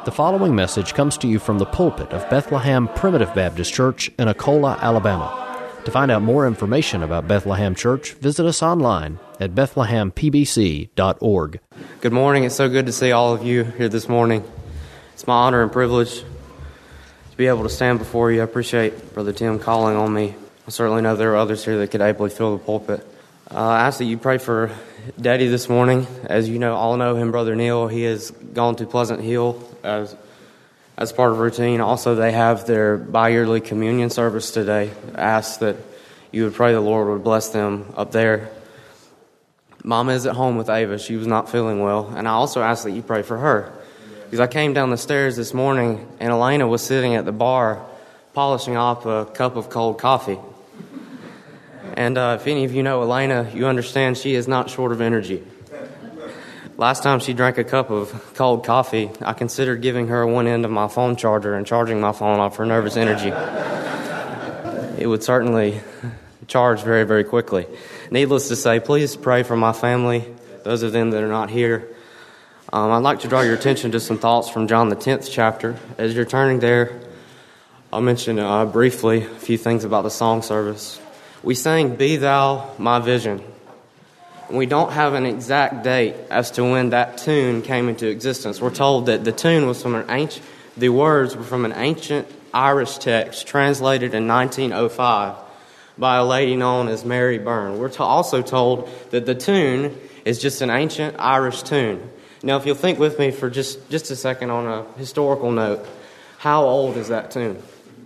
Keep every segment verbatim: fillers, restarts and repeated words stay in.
The following message comes to you from the pulpit of Bethlehem Primitive Baptist Church in Akola, Alabama. To find out more information about Bethlehem Church, visit us online at bethlehem p b c dot org. Good morning. It's so good to see all of you here this morning. It's my honor and privilege to be able to stand before you. I appreciate Brother Tim calling on me. I certainly know there are others here that could ably fill the pulpit. Uh, I ask that you pray for Daddy this morning. As you know, all know him, Brother Neil. He has gone to Pleasant Hill as as part of routine. Also, they have their bi-yearly communion service today. I ask that you would pray the Lord would bless them up there. Mama is at home with Ava. She was not feeling well. And I also ask that you pray for her. Because I came down the stairs this morning, and Elena was sitting at the bar polishing off a cup of cold coffee. And uh, if any of you know Elena, you understand she is not short of energy. Last time she drank a cup of cold coffee, I considered giving her one end of my phone charger and charging my phone off her nervous energy. It would certainly charge very, very quickly. Needless to say, please pray for my family, those of them that are not here. Um, I'd like to draw your attention to some thoughts from John the tenth chapter. As you're turning there, I'll mention uh, briefly a few things about the song service. We sang, "Be Thou My Vision." We don't have an exact date as to when that tune came into existence. We're told that the tune was from an ancient, the words were from an ancient Irish text translated in nineteen oh five by a lady known as Mary Byrne. We're to also told that the tune is just an ancient Irish tune. Now, if you'll think with me for just, just a second on a historical note, how old is that tune?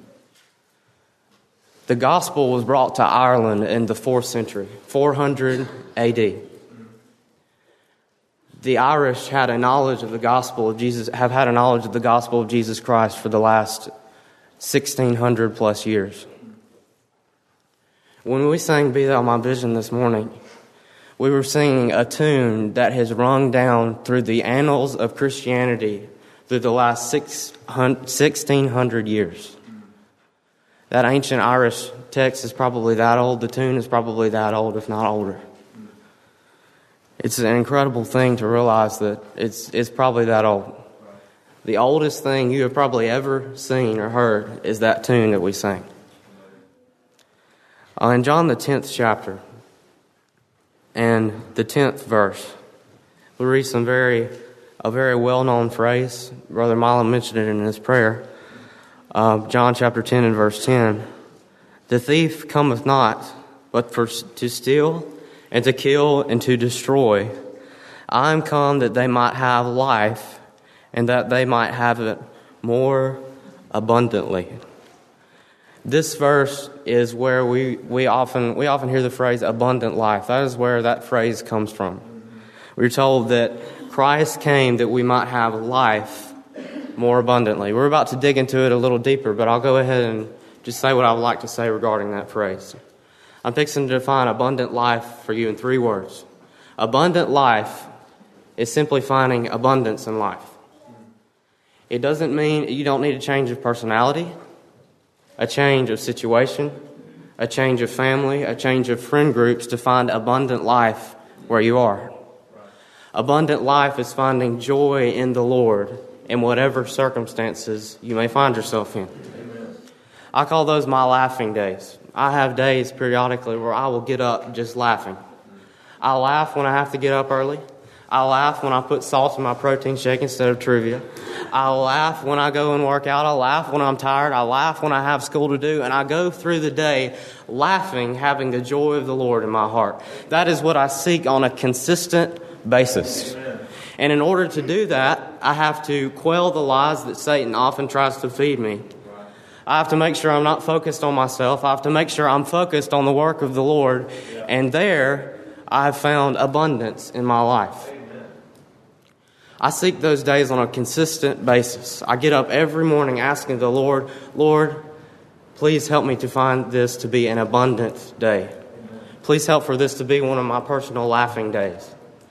The gospel was brought to Ireland in the fourth century, four hundred A D. The Irish had a knowledge of the gospel of Jesus, have had a knowledge of the gospel of Jesus Christ for the last sixteen hundred plus years. When we sang "Be Thou My Vision" this morning, we were singing a tune that has rung down through the annals of Christianity through the last sixteen hundred years. That ancient Irish text is probably that old. The tune is probably that old, if not older. It's an incredible thing to realize that it's it's probably that old. The oldest thing you have probably ever seen or heard is that tune that we sang. Uh, in John the tenth chapter and the tenth verse, we read some very a very well-known phrase. Brother Milam mentioned it in his prayer. Uh, John chapter ten and verse ten. "The thief cometh not, but for to steal and to kill and to destroy. I am come that they might have life, and that they might have it more abundantly." This verse is where we, we often we often hear the phrase abundant life. That is where that phrase comes from. We're told that Christ came that we might have life more abundantly. We're about to dig into it a little deeper, but I'll go ahead and just say what I would like to say regarding that phrase. I'm fixing to define abundant life for you in three words. Abundant life is simply finding abundance in life. It doesn't mean you don't need a change of personality, a change of situation, a change of family, a change of friend groups to find abundant life where you are. Abundant life is finding joy in the Lord in whatever circumstances you may find yourself in. Amen. I call those my laughing days. I have days periodically where I will get up just laughing. I laugh when I have to get up early. I laugh when I put salt in my protein shake instead of Trivia. I laugh when I go and work out. I laugh when I'm tired. I laugh when I have school to do. And I go through the day laughing, having the joy of the Lord in my heart. That is what I seek on a consistent basis. Amen. And in order to do that, I have to quell the lies that Satan often tries to feed me. I have to make sure I'm not focused on myself. I have to make sure I'm focused on the work of the Lord. And there, I have found abundance in my life. I seek those days on a consistent basis. I get up every morning asking the Lord, Lord, please help me to find this to be an abundant day. Please help for this to be one of my personal laughing days.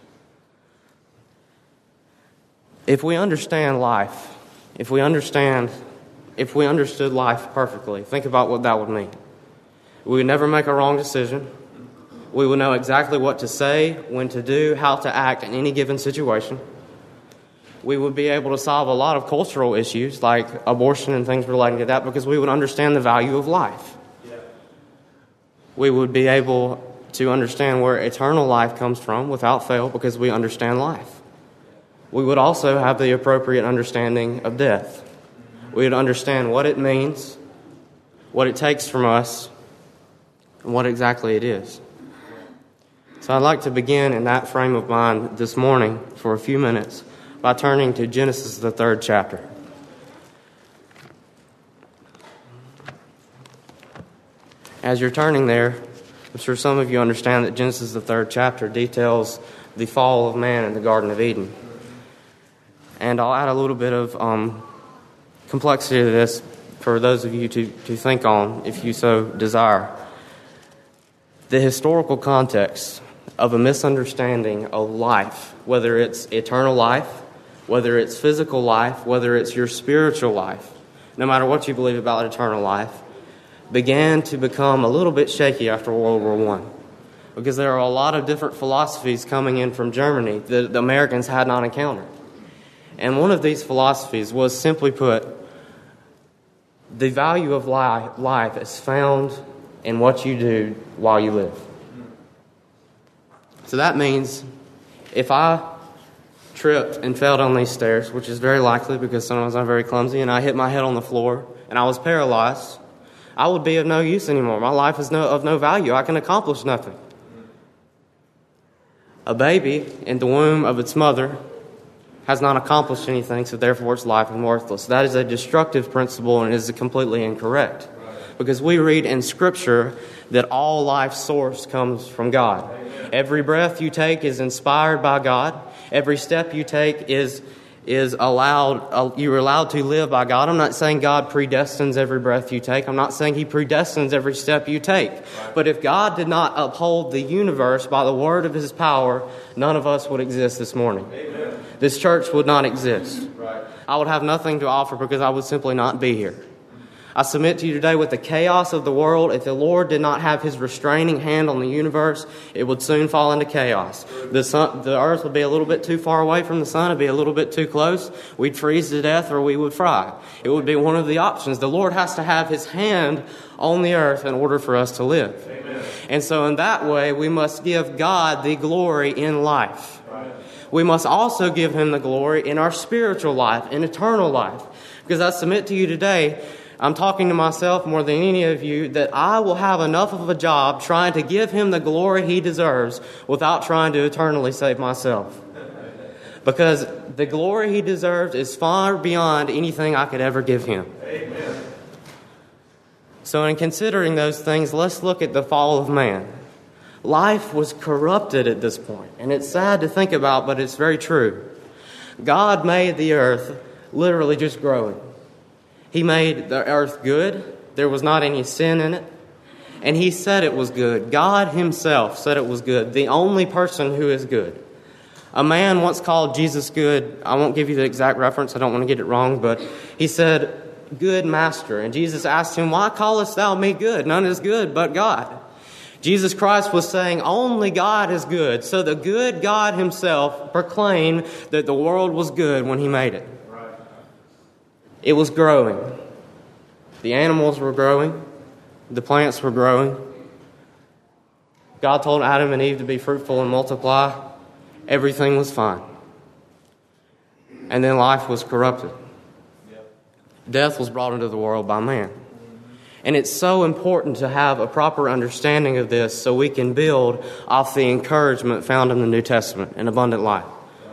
If we understand life, if we understand, if we understood life perfectly, think about what that would mean. We would never make a wrong decision. We would know exactly what to say, when to do, how to act in any given situation. We would be able to solve a lot of cultural issues like abortion and things relating to that because we would understand the value of life. Yeah. We would be able to understand where eternal life comes from without fail because we understand life. We would also have the appropriate understanding of death. We would understand what it means, what it takes from us, and what exactly it is. So I'd like to begin in that frame of mind this morning for a few minutes by turning to Genesis, the third chapter. As you're turning there, I'm sure some of you understand that Genesis, the third chapter, details the fall of man in the Garden of Eden. And I'll add a little bit of um, complexity to this for those of you to, to think on, if you so desire. The historical context of a misunderstanding of life, whether it's eternal life, whether it's physical life, whether it's your spiritual life, no matter what you believe about eternal life, began to become a little bit shaky after World War One, because there are a lot of different philosophies coming in from Germany that the Americans had not encountered. And one of these philosophies was, simply put, the value of life is found in what you do while you live. So that means if I tripped and fell down these stairs, which is very likely because sometimes I'm very clumsy, and I hit my head on the floor and I was paralyzed, I would be of no use anymore. My life is no, of no value. I can accomplish nothing. A baby in the womb of its mother has not accomplished anything, so therefore its life is worthless. That is a destructive principle and is completely incorrect. Because we read in Scripture that all life's source comes from God. Every breath you take is inspired by God. Every step you take is is allowed. Uh, you're allowed to live by God. I'm not saying God predestines every breath you take. I'm not saying He predestines every step you take. But if God did not uphold the universe by the word of His power, none of us would exist this morning. Amen. This church would not exist. Right. I would have nothing to offer because I would simply not be here. I submit to you today, with the chaos of the world, if the Lord did not have His restraining hand on the universe, it would soon fall into chaos. The sun, the earth would be a little bit too far away from the sun. It would be a little bit too close. We'd freeze to death or we would fry. It would be one of the options. The Lord has to have His hand on the earth in order for us to live. Amen. And so in that way, we must give God the glory in life. Right. We must also give Him the glory in our spiritual life, in eternal life. Because I submit to you today, I'm talking to myself more than any of you, that I will have enough of a job trying to give Him the glory He deserves without trying to eternally save myself. Because the glory He deserves is far beyond anything I could ever give Him. Amen. So in considering those things, let's look at the fall of man. Life was corrupted at this point, and it's sad to think about, but it's very true. God made the earth literally just growing. He made the earth good. There was not any sin in it. And He said it was good. God Himself said it was good. The only person who is good. A man once called Jesus good. I won't give you the exact reference. I don't want to get it wrong. But he said, "Good Master." And Jesus asked him, "Why callest thou me good? None is good but God." Jesus Christ was saying only God is good. So the good God Himself proclaimed that the world was good when He made it. It was growing. The animals were growing. The plants were growing. God told Adam and Eve to be fruitful and multiply. Everything was fine. And then life was corrupted. Death was brought into the world by man. And it's so important to have a proper understanding of this so we can build off the encouragement found in the New Testament in abundant life.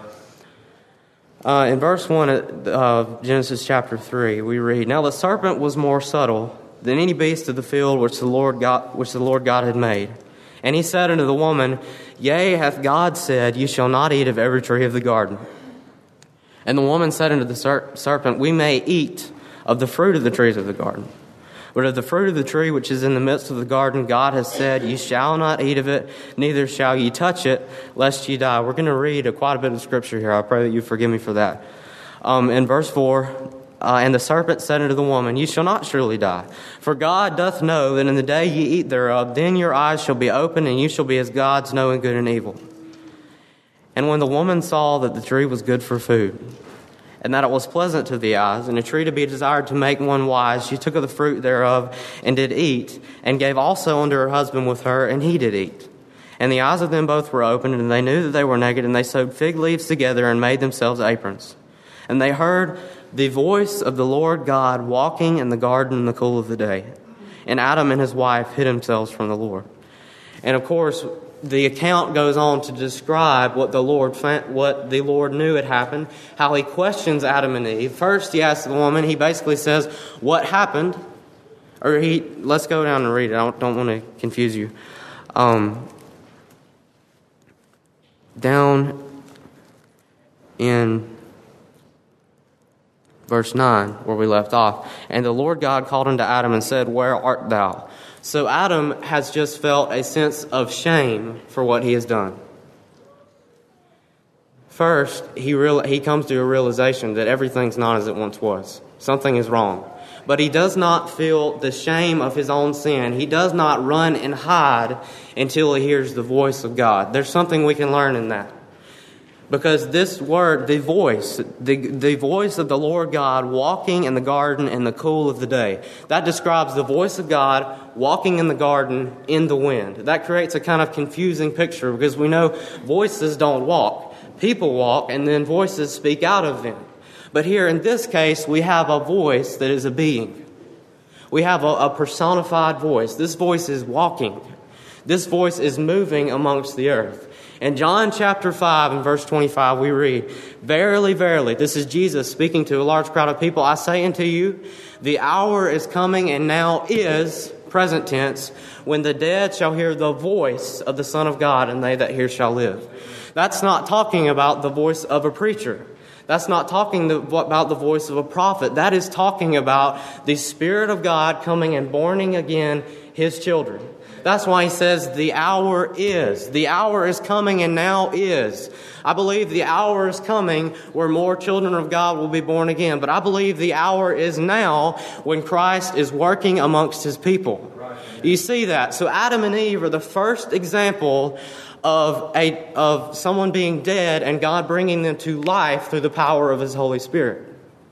Uh, in verse one of Genesis chapter three, we read, "Now the serpent was more subtle than any beast of the field which the Lord God, which the Lord God had made. And he said unto the woman, Yea, hath God said, Ye shall not eat of every tree of the garden. And the woman said unto the ser- serpent, We may eat of the fruit of the trees of the garden. But of the fruit of the tree which is in the midst of the garden, God has said, Ye shall not eat of it, neither shall ye touch it, lest ye die." We're going to read a, quite a bit of scripture here. I pray that you forgive me for that. Um, in verse four, uh, "And the serpent said unto the woman, Ye shall not surely die. For God doth know that in the day ye eat thereof, then your eyes shall be opened, and you shall be as gods, knowing good and evil. And when the woman saw that the tree was good for food, and that it was pleasant to the eyes, and a tree to be desired to make one wise. She took of the fruit thereof, and did eat, and gave also unto her husband with her, and he did eat. And the eyes of them both were opened, and they knew that they were naked, and they sewed fig leaves together, and made themselves aprons. And they heard the voice of the Lord God walking in the garden in the cool of the day. And Adam and his wife hid themselves from the Lord. And of course, the account goes on to describe what the Lord what the Lord knew had happened, how he questions Adam and Eve. First, he asks the woman, he basically says, what happened? Or he, let's go down and read it. I don't, don't want to confuse you. Um, down in verse nine, where we left off. And the Lord God called unto Adam and said, where art thou? So Adam has just felt a sense of shame for what he has done. First, he real, he comes to a realization that everything's not as it once was. Something is wrong. But he does not feel the shame of his own sin. He does not run and hide until he hears the voice of God. There's something we can learn in that. Because this word, the voice, the, the voice of the Lord God walking in the garden in the cool of the day, that describes the voice of God walking in the garden in the wind. That creates a kind of confusing picture because we know voices don't walk. People walk and then voices speak out of them. But here in this case, we have a voice that is a being. We have a, a personified voice. This voice is walking. This voice is moving amongst the earth. In John chapter five and verse twenty-five, we read, verily, verily, this is Jesus speaking to a large crowd of people. I say unto you, the hour is coming and now is, present tense, when the dead shall hear the voice of the Son of God, and they that hear shall live. That's not talking about the voice of a preacher. That's not talking about the voice of a prophet. That is talking about the Spirit of God coming and born again His children. That's why he says the hour is. The hour is coming and now is. I believe the hour is coming where more children of God will be born again. But I believe the hour is now when Christ is working amongst His people. You see that? So Adam and Eve are the first example of a of someone being dead and God bringing them to life through the power of His Holy Spirit.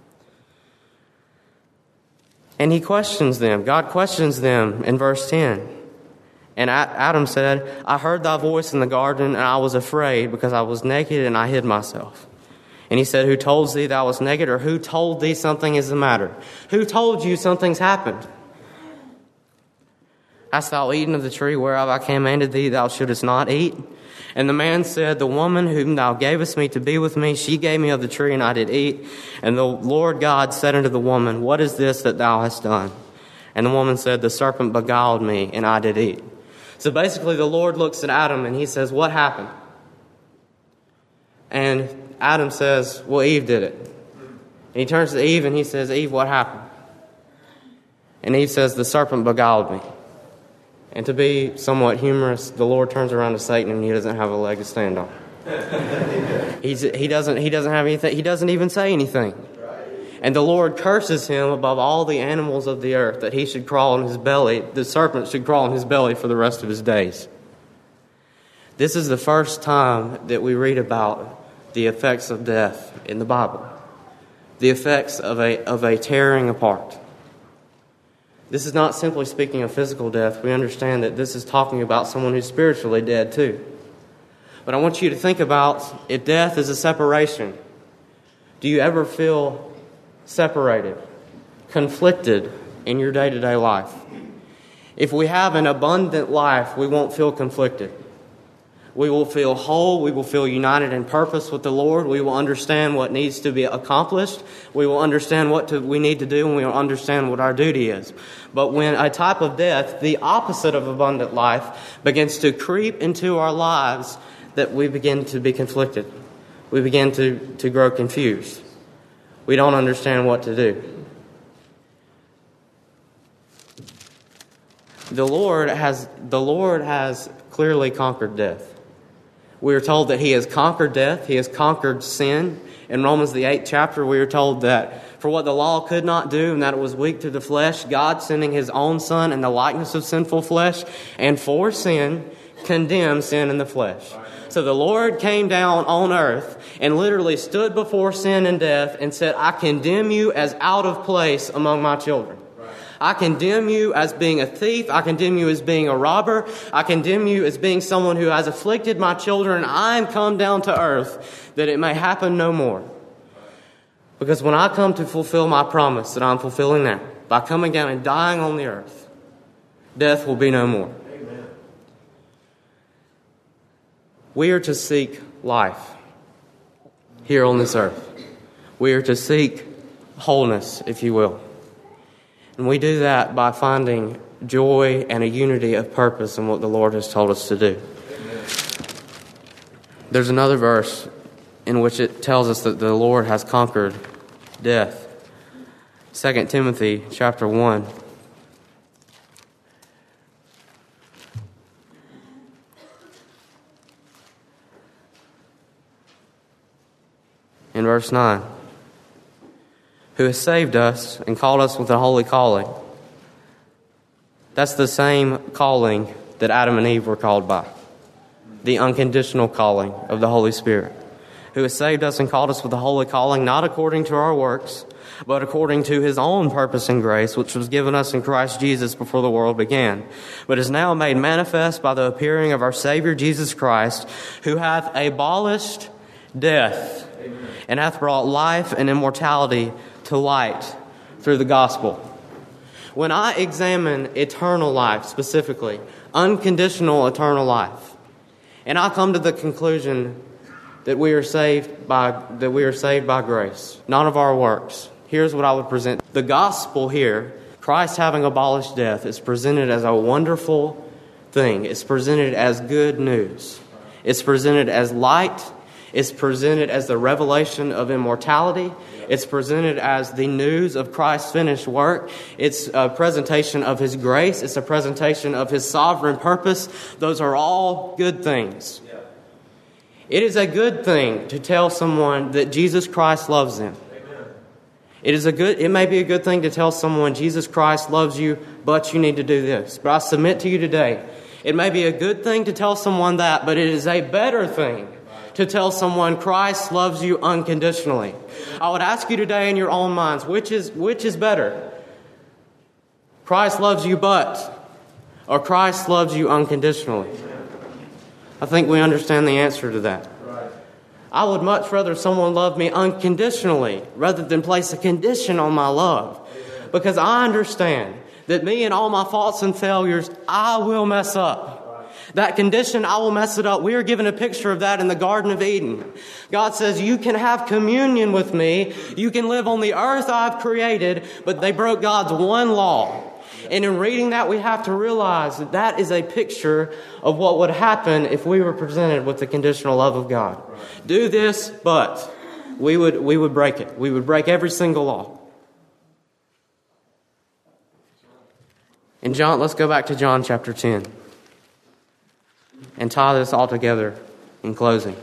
And He questions them. God questions them in verse ten. And Adam said, I heard thy voice in the garden, and I was afraid because I was naked and I hid myself. And he said, who told thee thou wast naked, or who told thee something is the matter? Who told you something's happened? Hast thou eaten of the tree whereof I commanded thee thou shouldest not eat? And the man said, the woman whom thou gavest me to be with me, she gave me of the tree, and I did eat. And the Lord God said unto the woman, what is this that thou hast done? And the woman said, the serpent beguiled me, and I did eat. So basically the Lord looks at Adam and He says, what happened? And Adam says, well, Eve did it. And he turns to Eve and he says, Eve, what happened? And Eve says, the serpent beguiled me. And to be somewhat humorous, the Lord turns around to Satan and he doesn't have a leg to stand on. He's, he doesn't, he doesn't have anything. He doesn't even say anything. And the Lord curses him above all the animals of the earth, that he should crawl on his belly, the serpent should crawl on his belly for the rest of his days. This is the first time that we read about the effects of death in the Bible. The effects of a, of a tearing apart. This is not simply speaking of physical death. We understand that this is talking about someone who's spiritually dead too. But I want you to think about if death is a separation. Do you ever feel separated, conflicted in your day-to-day life? If we have an abundant life, we won't feel conflicted. We will feel whole. We will feel united in purpose with the Lord. We will understand what needs to be accomplished. We will understand what to, we need to do, and we will understand what our duty is. But when a type of death, the opposite of abundant life, begins to creep into our lives, that we begin to be conflicted. We begin to, to grow confused. We don't understand what to do. The Lord has the Lord has clearly conquered death. We are told that He has conquered death. He has conquered sin. In Romans the eighth chapter, we are told that for what the law could not do, and that it was weak to the flesh, God sending His own Son in the likeness of sinful flesh, and for sin, condemn sin in the flesh. So the Lord came down on earth and literally stood before sin and death and said, I condemn you as out of place among my children. I condemn you as being a thief. I condemn you as being a robber. I condemn you as being someone who has afflicted my children. I am come down to earth that it may happen no more. Because when I come to fulfill my promise that I'm fulfilling now, by coming down and dying on the earth, death will be no more. Amen. We are to seek life here on this earth. We are to seek wholeness, if you will. And we do that by finding joy and a unity of purpose in what the Lord has told us to do. Amen. There's another verse in which it tells us that the Lord has conquered death. Second Timothy chapter one. In verse nine. Who has saved us and called us with a holy calling. That's the same calling that Adam and Eve were called by. The unconditional calling of the Holy Spirit. Who has saved us and called us with a holy calling, not according to our works, but according to his own purpose and grace, which was given us in Christ Jesus before the world began, but is now made manifest by the appearing of our Savior Jesus Christ, who hath abolished death, Amen. And hath brought life and immortality to light through the gospel. When I examine eternal life specifically, unconditional eternal life, and I come to the conclusion that we are saved by that we are saved by grace, not of our works, here's what I would present. The gospel here, Christ having abolished death, is presented as a wonderful thing. It's presented as good news. It's presented as light. It's presented as the revelation of immortality. It's presented as the news of Christ's finished work. It's a presentation of his grace. It's a presentation of his sovereign purpose. Those are all good things. It is a good thing to tell someone that Jesus Christ loves them. It is a good. It may be a good thing to tell someone Jesus Christ loves you, but you need to do this. But I submit to you today, it may be a good thing to tell someone that, but it is a better thing to tell someone Christ loves you unconditionally. I would ask you today in your own minds, which is which is better? Christ loves you but, or Christ loves you unconditionally? I think we understand the answer to that. I would much rather someone love me unconditionally rather than place a condition on my love. Because I understand that me and all my faults and failures, I will mess up. That condition, I will mess it up. We are given a picture of that in the Garden of Eden. God says, you can have communion with me. You can live on the earth I've created, but they broke God's one law. And in reading that, we have to realize that that is a picture of what would happen if we were presented with the conditional love of God. Do this, but we would we would break it. We would break every single law. In John, let's go back to John chapter ten and tie this all together in closing.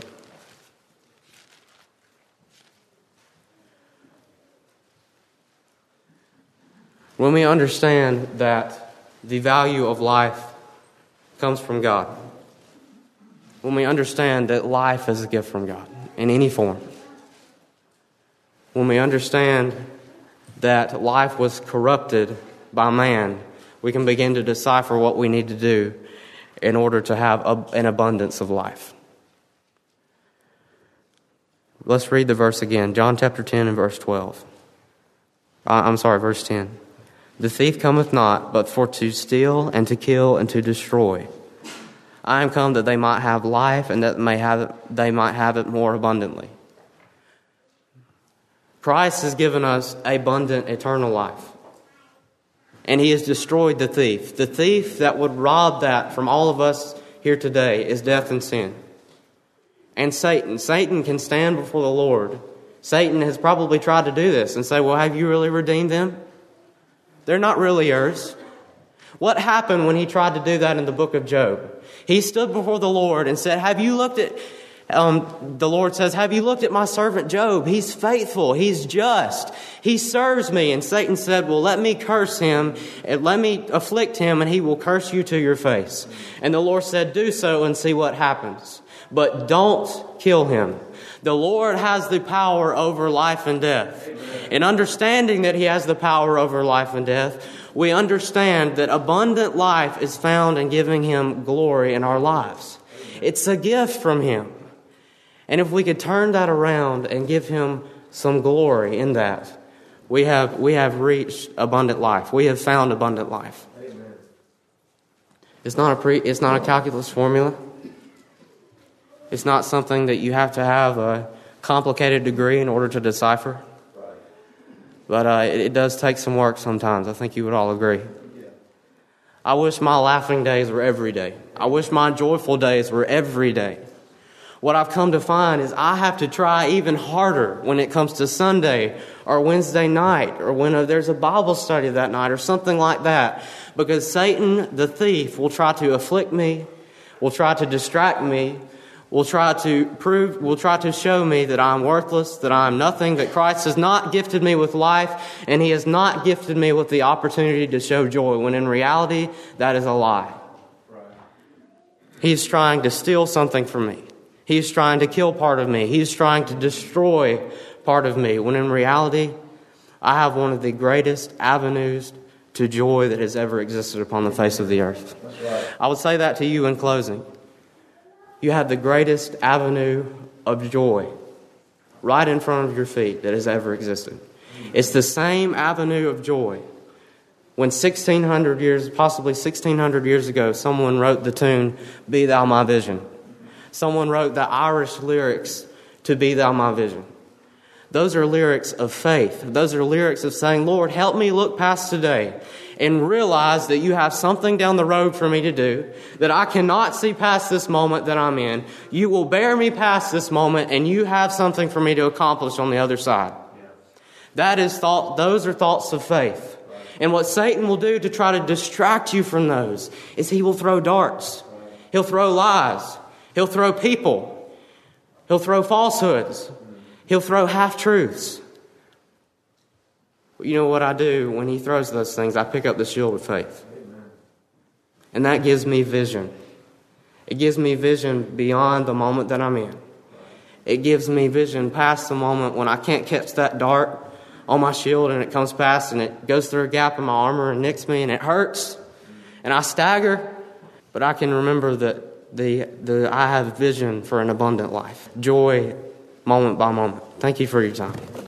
When we understand that the value of life comes from God, when we understand that life is a gift from God in any form, when we understand that life was corrupted by man, we can begin to decipher what we need to do in order to have a, an abundance of life. Let's read the verse again. John chapter ten and verse twelve. Uh, I'm sorry, verse ten. The thief cometh not, but for to steal and to kill and to destroy. I am come that they might have life, and that may have it, they might have it more abundantly. Christ has given us abundant eternal life. And he has destroyed the thief. The thief that would rob that from all of us here today is death and sin. And Satan. Satan can stand before the Lord. Satan has probably tried to do this and say, well, have you really redeemed them? They're not really yours. What happened when he tried to do that in the book of Job? He stood before the Lord and said, have you looked at Um, the Lord says, have you looked at my servant Job? He's faithful. He's just. He serves me. And Satan said, well, let me curse him and let me afflict him and he will curse you to your face. And the Lord said, do so and see what happens. But don't kill him. The Lord has the power over life and death. In understanding that he has the power over life and death, we understand that abundant life is found in giving him glory in our lives. It's a gift from him. And if we could turn that around and give him some glory in that, we have we have reached abundant life. We have found abundant life. Amen. It's not a pre, it's not a calculus formula. It's not something that you have to have a complicated degree in order to decipher. But uh, it, it does take some work sometimes. I think you would all agree. I wish my laughing days were every day. I wish my joyful days were every day. What I've come to find is I have to try even harder when it comes to Sunday or Wednesday night or when there's a Bible study that night or something like that. Because Satan, the thief, will try to afflict me, will try to distract me, will try to prove, will try to show me that I'm worthless, that I'm nothing, that Christ has not gifted me with life, and he has not gifted me with the opportunity to show joy, when in reality, that is a lie. He's trying to steal something from me. He's trying to kill part of me. He's trying to destroy part of me, when in reality, I have one of the greatest avenues to joy that has ever existed upon the face of the earth. Right. I would say that to you in closing. You have the greatest avenue of joy right in front of your feet that has ever existed. It's the same avenue of joy. When sixteen hundred years, possibly sixteen hundred years ago, someone wrote the tune, Be Thou My Vision. Someone wrote the Irish lyrics to Be Thou My Vision. Those are lyrics of faith. Those are lyrics of saying, Lord, help me look past today and realize that you have something down the road for me to do, that I cannot see past this moment that I'm in. You will bear me past this moment, and you have something for me to accomplish on the other side. That is thought. Those are thoughts of faith. And what Satan will do to try to distract you from those is he will throw darts. He'll throw lies. He'll throw people. He'll throw falsehoods. He'll throw half-truths. You know what I do when he throws those things? I pick up the shield of faith. And that gives me vision. It gives me vision beyond the moment that I'm in. It gives me vision past the moment when I can't catch that dart on my shield and it comes past and it goes through a gap in my armor and nicks me and it hurts. And I stagger. But I can remember that the the I have vision for an abundant life. Joy moment by moment. Thank you for your time.